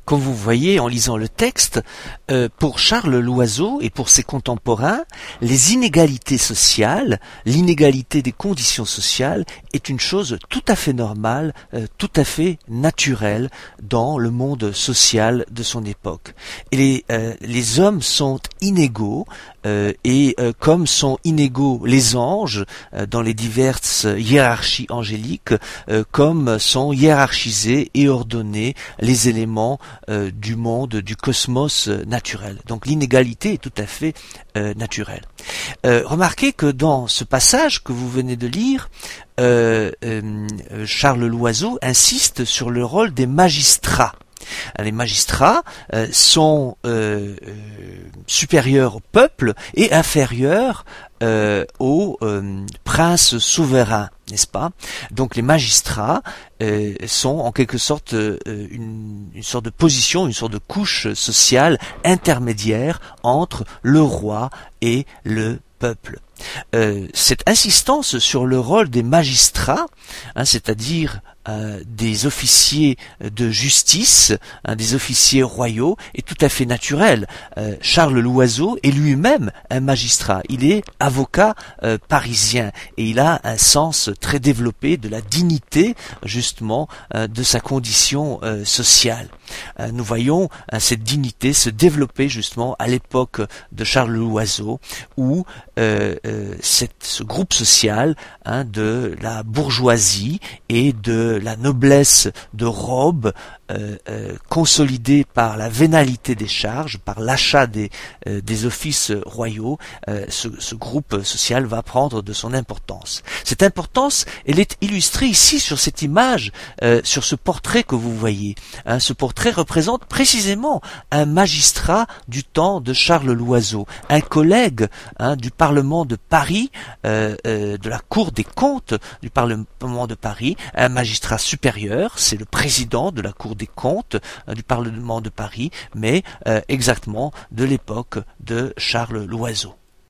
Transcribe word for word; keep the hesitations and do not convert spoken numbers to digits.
Comme vous voyez en lisant le texte, euh, pour Charles Loiseau et pour ses contemporains, les inégalités sociales, l'inégalité des conditions sociales est une chose tout à fait normale, euh, tout à fait naturelle dans le monde social de son époque. Et les, euh, les hommes sont inégaux, euh, et euh, comme sont inégaux les anges euh, dans les diverses hiérarchies angéliques, euh, comme sont hiérarchisés et ordonnés les éléments euh, du monde, du cosmos euh, naturel. Donc l'inégalité est tout à fait euh, naturelle. Euh, remarquez que dans ce passage que vous venez de lire, euh, euh, Charles Loiseau insiste sur le rôle des magistrats. Les magistrats euh, sont euh, euh, supérieurs au peuple et inférieurs euh, aux euh, princes souverains, n'est-ce pas? Donc les magistrats euh, sont en quelque sorte euh, une, une sorte de position, une sorte de couche sociale intermédiaire entre le roi et le peuple. Euh, cette insistance sur le rôle des magistrats, hein, c'est-à-dire euh, des officiers de justice, hein, des officiers royaux, est tout à fait naturelle. Euh, Charles Loiseau est lui-même un magistrat. Il est avocat euh, parisien et il a un sens très développé de la dignité, justement, euh, de sa condition euh, sociale. Euh, nous voyons hein, cette dignité se développer justement à l'époque de Charles Loiseau, où euh, euh, cette, ce groupe social hein, de la bourgeoisie et de la noblesse de robe euh, euh, consolidée par la vénalité des charges, par l'achat des, euh, des offices royaux, euh, ce, ce groupe social va prendre de son importance. Cette importance, elle est illustrée ici sur cette image, euh, sur ce portrait que vous voyez. Hein, ce portrait représente précisément un magistrat du temps de Charles Loiseau, un collègue hein, du Parlement de Paris, euh, euh, de la Cour des comptes du Parlement de Paris, un magistrat supérieur, c'est le président de la Cour des comptes euh, du Parlement de Paris, mais euh, exactement de l'époque de Charles Loiseau.